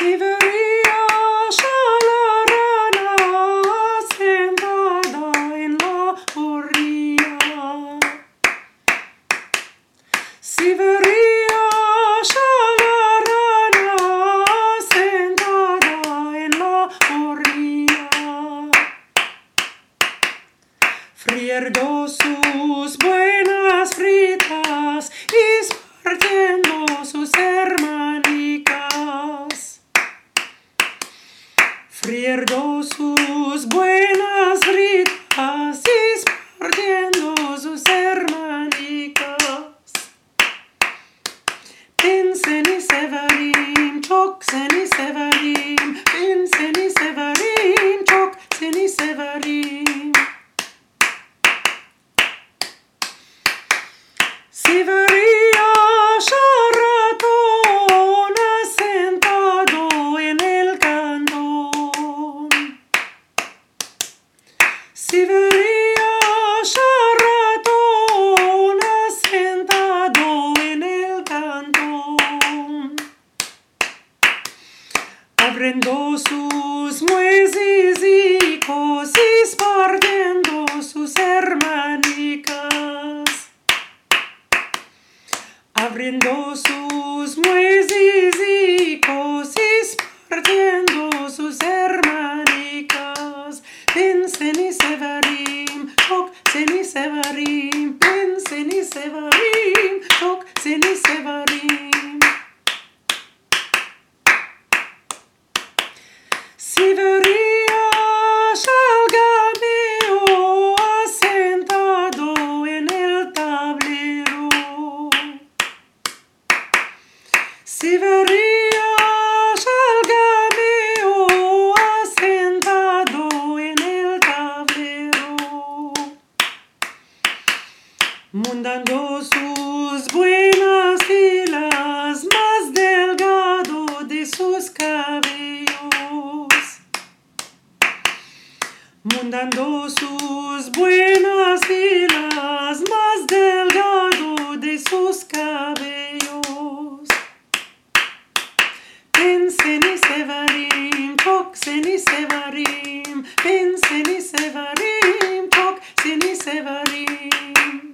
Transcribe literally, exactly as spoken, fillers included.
Siberia shalarana sentada en la orilla. Siberia shalarana sentada en la orilla. Friendo sus buenas fritas y esparciendo sus hermanicas. Friendo sus buenas fritas y esparciendo sus hermanicas. Pinsen y Severin, Choksen y Severin, Pinsen y Severin, Choksen y Severin. Siberia Sharaton asentado en el cantón. Siberia Sharaton asentado en el cantón. Abriendo sus muesicos y esparciendo sus hermanicas. Abriendo sus muesicos y esparciendo sus hermanicas. Pinsen y Severin, Choksen y Severin, Pinsen y Severin, Choksen y Severin. Siberia Shalgameo asentado en el tablero. Siberia Shalgameo asentado en el tablero. Mundando sus buenas filas más delgado de sus cabellos. Mundando sus buenas filas más delgado de sus cabellos. Pinsen y Severin, Choksen y Severin, Pinsen y Severin, Choksen y Severin.